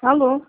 Alô?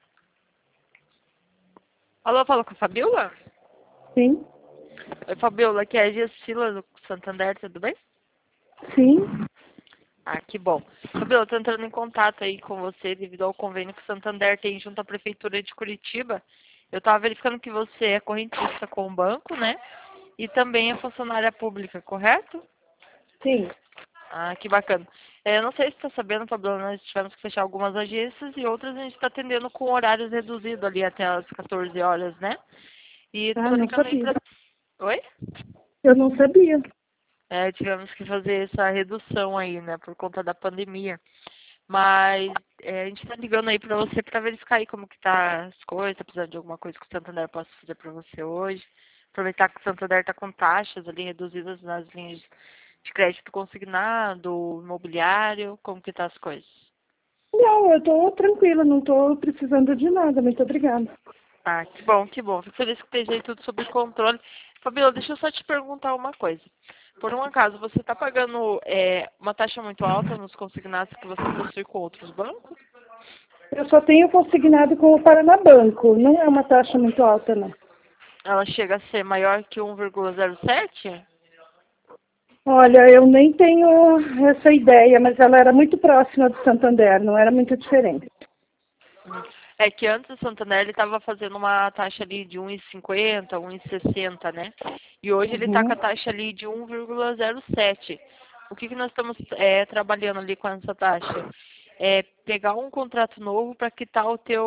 Alô, fala com a Fabiola? Sim? Oi, Fabiola, aqui é a Gessila do Santander, tudo bem? Sim? Ah, que bom. Fabiola, eu tô entrando em contato aí com você devido ao convênio que o Santander tem junto à Prefeitura de Curitiba. Eu tava verificando que você é correntista com o banco, né? E também é funcionária pública, correto? Sim. Ah, que bacana. Eu não sei se está sabendo, Fabiola, nós tivemos que fechar algumas agências e outras a gente está atendendo com horários reduzidos ali até as 14 horas, né? E Ah, tô não ligando aí sabia. pra... Oi? Eu não sabia. Tivemos que fazer essa redução aí, né, por conta da pandemia. Mas a gente tá ligando aí pra você pra verificar aí como que tá as coisas, tá precisando de alguma coisa que o Santander possa fazer pra você hoje. Aproveitar que o Santander tá com taxas ali reduzidas nas linhas de crédito consignado, imobiliário, como que tá as coisas? Não, eu tô tranquila, não tô precisando de nada. Muito obrigada. Ah, que bom, que bom. Fico feliz que esteja aí tudo sob controle. Fabiola, deixa eu só te perguntar uma coisa. Por um acaso, você está pagando uma taxa muito alta nos consignados que você possui com outros bancos? Eu só tenho consignado com o Paranabanco. Não é uma taxa muito alta, não. Ela chega a ser maior que 1,07? Olha, eu nem tenho essa ideia, mas ela era muito próxima do Santander, não era muito diferente. É que antes o Santander ele estava fazendo uma taxa ali de 1,50, 1,60, né? E hoje ele está com a Uhum. taxa ali de 1,07. O que nós estamos trabalhando ali com essa taxa? É pegar um contrato novo para quitar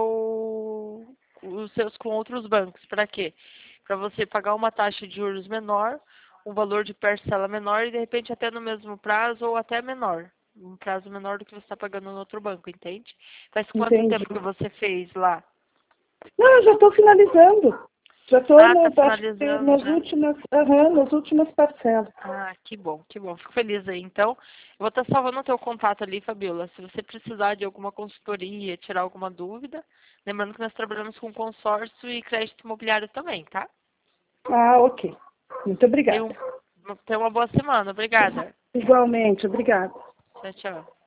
os seus com outros bancos. Para quê? Para você pagar uma taxa de juros menor, um valor de parcela menor e de repente até no mesmo prazo ou até menor. Um prazo menor do que você está pagando no outro banco, entende? Faz quanto Entendi. tempo que você fez lá? Não, eu já estou finalizando. Já estou, Ah, tá acho que finalizando já. nas últimas parcelas. Ah, que bom, que bom. Fico feliz aí. Então, eu vou estar salvando o teu contato ali, Fabiola. Se você precisar de alguma consultoria, tirar alguma dúvida, lembrando que nós trabalhamos com consórcio e crédito imobiliário também, tá? Ah, ok. Muito obrigada. Tenha uma boa semana. Obrigada. Igualmente, obrigada. Tchau, tchau.